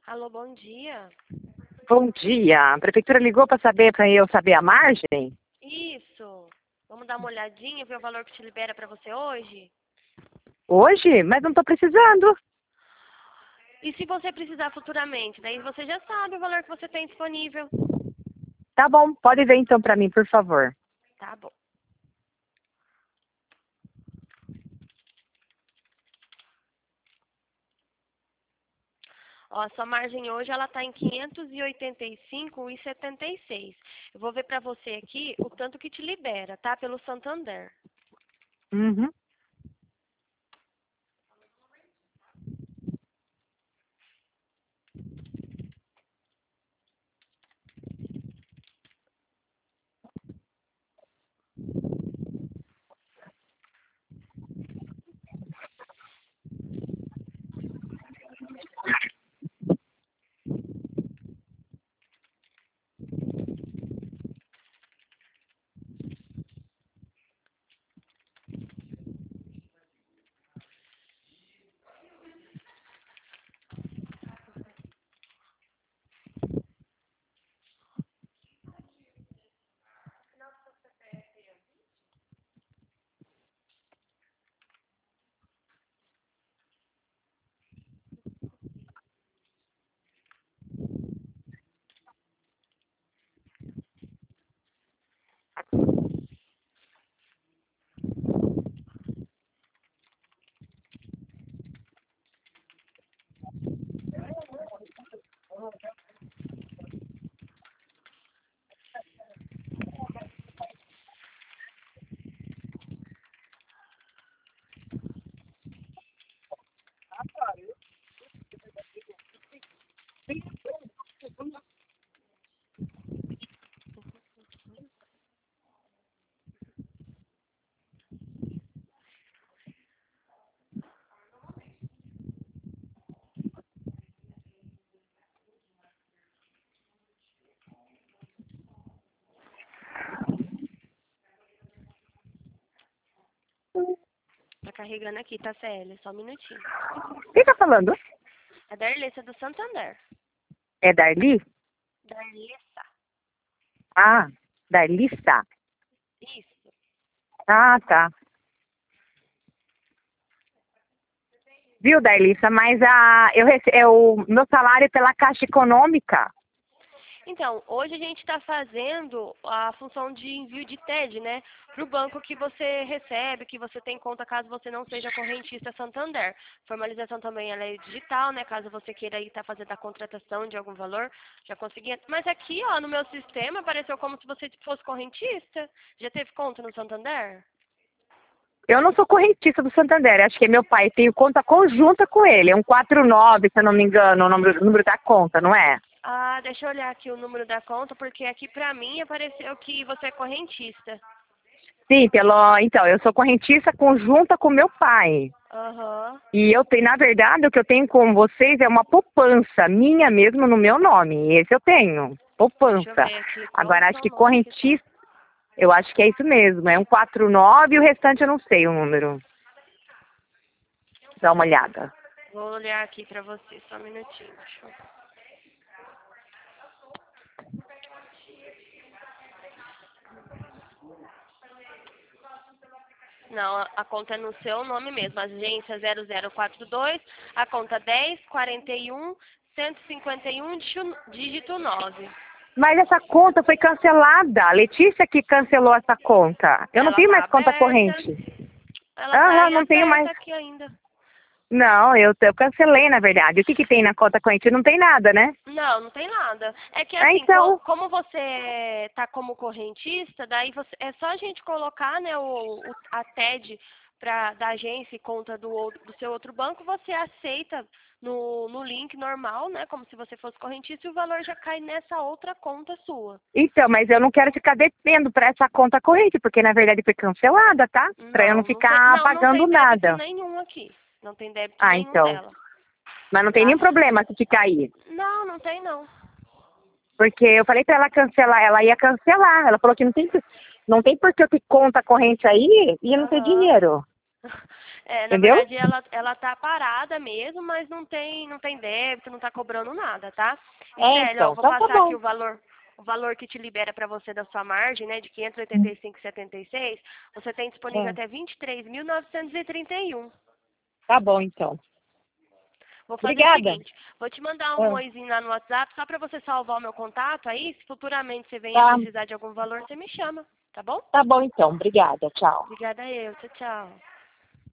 Alô, bom dia. Bom dia. A prefeitura ligou para eu saber a margem? Isso. Vamos dar uma olhadinha, ver o valor que te libera para você hoje? Hoje? Mas não estou precisando. E se você precisar futuramente? Daí você já sabe o valor que você tem disponível. Tá bom, pode ver então para mim, por favor. Tá bom. Ó, a sua margem hoje ela tá em 585,76. Eu vou ver para você aqui o tanto que te libera, tá? Pelo Santander. Uhum. Tá carregando aqui, tá, CL? Só um minutinho. Quem tá falando? É da Erlessa do Santander. É Darli? Da Erlessa. Ah, Darlissa. Isso. Ah, tá. Viu, Darlissa, mas o meu salário é pela Caixa Econômica. Então, hoje a gente está fazendo a função de envio de TED, né? Para o banco que você recebe, que você tem conta caso você não seja correntista Santander. Formalização também ela é digital, né? Caso você queira aí estar fazendo a contratação de algum valor, já consegui. Mas aqui, ó, no meu sistema apareceu como se você fosse correntista. Já teve conta no Santander? Eu não sou correntista do Santander, acho que é meu pai. Tenho conta conjunta com ele. É um 49, se eu não me engano, o número da conta, não é? Ah, deixa eu olhar aqui o número da conta, porque aqui pra mim apareceu que você é correntista. Sim, então, eu sou correntista conjunta com meu pai. Aham. E eu tenho, na verdade, o que eu tenho com vocês é uma poupança minha mesmo no meu nome. Esse eu tenho, Deixa eu poupança. ver aqui. Qual o Agora, acho seu que nome que tá? correntista, eu acho que é isso mesmo. É um 49 e o restante eu não sei o número. Dá uma olhada. Vou olhar aqui pra você, só um minutinho. Deixa eu... Não, a conta é no seu nome mesmo, agência 0042, a conta 1041-151, dígito 9. Mas essa conta foi cancelada. A Letícia que cancelou essa conta. Eu não Ela tenho tá mais conta aberta, corrente. ela tá Aham, aí não tenho aberta mais. aqui ainda. Não, eu cancelei, na verdade. O que tem na conta corrente? Não tem nada, né? Não, não tem nada. É que Ah, assim, então. como você tá como correntista, daí é só a gente colocar, né, a TED da agência e conta do seu outro banco, você aceita no link normal, né, como se você fosse correntista, e o valor já cai nessa outra conta sua. Então, mas eu não quero ficar devendo para essa conta corrente, porque na verdade foi cancelada, tá? Para eu não Não, ficar não pagando tem débito nada. nenhum aqui. Não tem débito Ah, nenhum então. dela, Mas não tem tá? nenhum problema se ficar aí. Não, não tem não. Porque eu falei para ela cancelar, ela ia cancelar. Ela falou que não tem por que eu ter conta corrente aí e não ter Aham. dinheiro. Na Entendeu? verdade ela tá parada mesmo, mas não tem débito, não tá cobrando nada, tá? E Célia, ó, Então. vou Então tá passar aqui bom. o valor que te libera para você da sua margem, né, de 585,76, você tem disponível É, até 23.931. tá bom, então. Vou fazer o Obrigada. seguinte, vou te mandar um É, oizinho lá no WhatsApp, só para você salvar o meu contato, aí se futuramente você venha tá, precisar de algum valor, você me chama, tá bom? tá bom, então. Obrigada. Tchau. Obrigada eu, tchau, tchau.